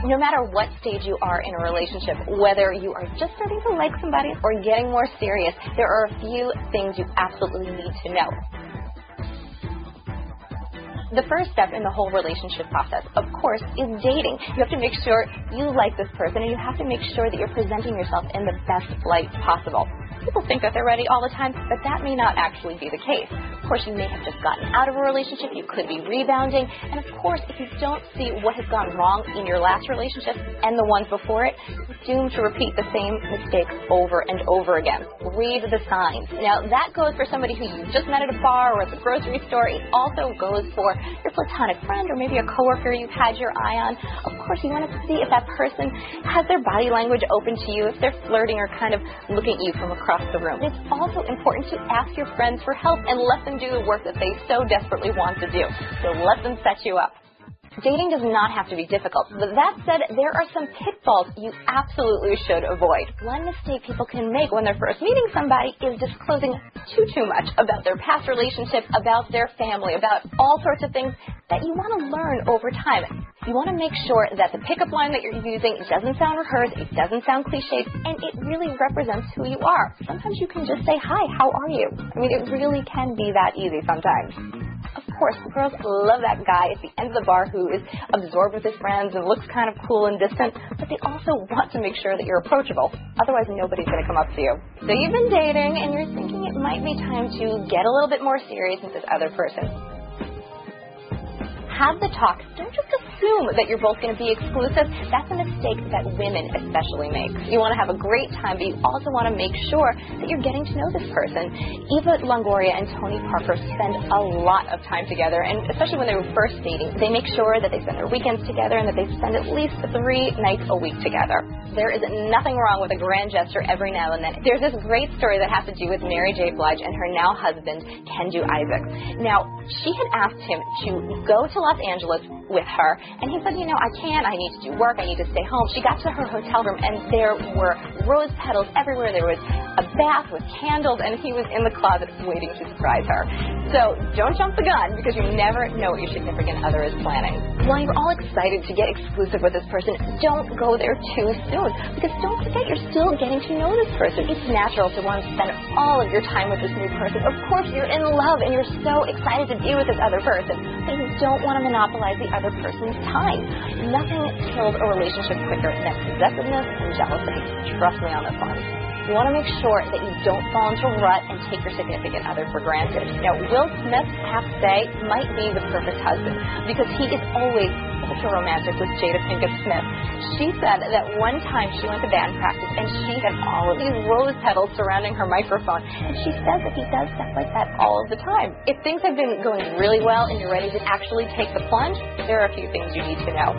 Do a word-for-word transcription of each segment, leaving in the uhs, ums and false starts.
No matter what stage you are in a relationship, whether you are just starting to like somebody or getting more serious, there are a few things you absolutely need to know. The first step in the whole relationship process, of course, is dating. You have to make sure you like this person, and you have to make sure that you're presenting yourself in the best light possible. People think that they're ready all the time, but that may not actually be the case. Of course, you may have just gotten out of a relationship. You could be rebounding. And of course, if you don't see what has gone wrong in your last relationship and the ones before it, you're doomed to repeat the same mistakes over and over again. Read the signs. Now, that goes for somebody who you just met at a bar or at the grocery store. It also goes for your platonic friend or maybe a coworker you've had your eye on. Of course, you want to see if that person has their body language open to you, if they're flirting or kind of looking at you from across the room. It's also important to ask your friends for help and let them do the work that they so desperately want to do. So let them set you up. Dating does not have to be difficult, but that said, there are some pitfalls you absolutely should avoid. One mistake people can make when they're first meeting somebody is disclosing too, too much about their past relationship, about their family, about all sorts of things that you want to learn over time. You want to make sure that the pickup line that you're using doesn't sound rehearsed, it doesn't sound cliched, and it really represents who you are. Sometimes you can just say, hi, how are you? I mean, it really can be that easy sometimes. Of course, girls love that guy at the end of the bar who is absorbed with his friends and looks kind of cool and distant, but they also want to make sure that you're approachable. Otherwise, nobody's going to come up to you. So you've been dating, and you're thinking it might be time to get a little bit more serious with this other person. Have the talk. Don't just assume that you're both going to be exclusive. That's a mistake that women especially make. You want to have a great time, but you also want to make sure that you're getting to know this person. Eva Longoria and Tony Parker spend a lot of time together, and especially when they were first dating, they make sure that they spend their weekends together and that they spend at least three nights a week together. There is nothing wrong with a grand gesture every now and then. There's this great story that has to do with Mary J. Blige and her now husband, Kenju Isaacs. Now, she had asked him to go to Los Angeles with her, and he said, you know, I can't, I need to do work, I need to stay home. She got to her hotel room, and there were rose petals everywhere. There was a bath with candles, and he was in the closet waiting to surprise her. So don't jump the gun, because you never know what your significant other is planning. While you're all excited to get exclusive with this person, don't go there too soon, because don't forget you're still getting to know this person. It's natural to want to spend all of your time with this new person. Of course, you're in love, and you're so excited to be with this other person, but you don't want to monopolize the other person's time. Nothing kills a relationship quicker than possessiveness and jealousy. Trust me on this one. You want to make sure that you don't fall into a rut and take your significant other for granted. Now, Will Smith, I have to say, might be the perfect husband, because he is always ultra romantic with Jada Pinkett Smith. She said that one time she went to band practice and she had all of these rose petals surrounding her microphone, and she says that he does stuff like that all of the time. If things have been going really well and you're ready to actually take the plunge, there are a few things you need to know.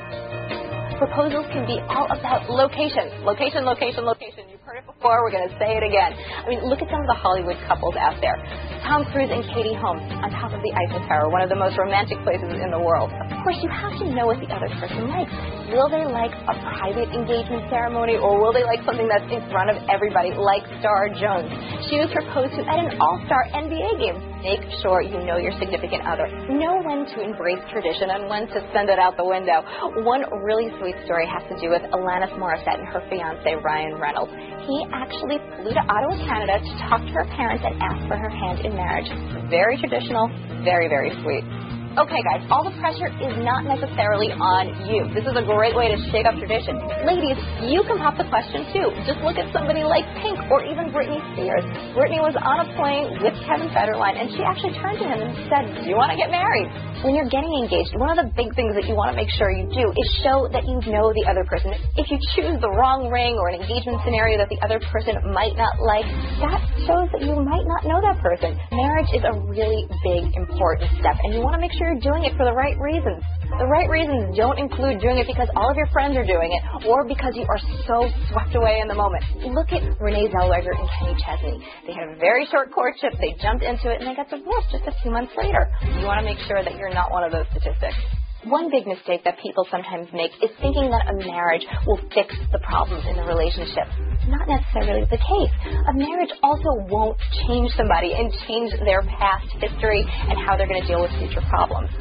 Proposals can be all about location. Location, location, location. You've heard it before. We're going to say it again. I mean, look at some of the Hollywood couples out there. Tom Cruise and Katie Holmes on top of the Eiffel Tower, one of the most romantic places in the world. Of course, you have to know what the other person likes. Will they like a private engagement ceremony, or will they like something that's in front of everybody, like Star Jones? She was proposed to at an all-star N B A game. Make sure you know your significant other. Know when to embrace tradition and when to send it out the window. One really sweet story has to do with Alanis Morissette and her fiancé, Ryan Reynolds. He actually flew to Ottawa, Canada to talk to her parents and ask for her hand in marriage. Very traditional, very, very sweet. Okay, guys, all the pressure is not necessarily on you. This is a great way to shake up tradition. Ladies, you can pop the question, too. Just look at somebody like Pink or even Britney Spears. Britney was on a plane with Kevin Federline, and she actually turned to him and said, do you want to get married? When you're getting engaged, one of the big things that you want to make sure you do is show that you know the other person. If you choose the wrong ring or an engagement scenario that the other person might not like, that shows that you might not know that person. Marriage is a really big, important step, and you want to make sure you're doing it for the right reasons. The right reasons don't include doing it because all of your friends are doing it or because you are so swept away in the moment. Look at Renee Zellweger and Kenny Chesney. They had a very short courtship, they jumped into it, and they got divorced just a few months later. You want to make sure that you're not one of those statistics. One big mistake that people sometimes make is thinking that a marriage will fix the problems in the relationship. Not necessarily the case. A marriage also won't change somebody and change their past history and how they're going to deal with future problems.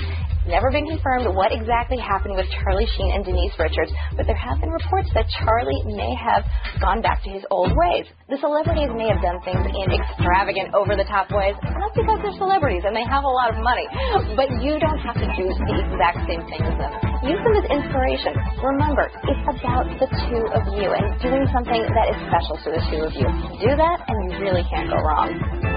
never been confirmed what exactly happened with Charlie Sheen and Denise Richards, but there have been reports that Charlie may have gone back to his old ways. The celebrities may have done things in extravagant, over-the-top ways, and that's because they're celebrities and they have a lot of money. But you don't have to do the exact same thing as them. Use them as inspiration. Remember, it's about the two of you and doing something that is special to the two of you. Do that, and you really can't go wrong.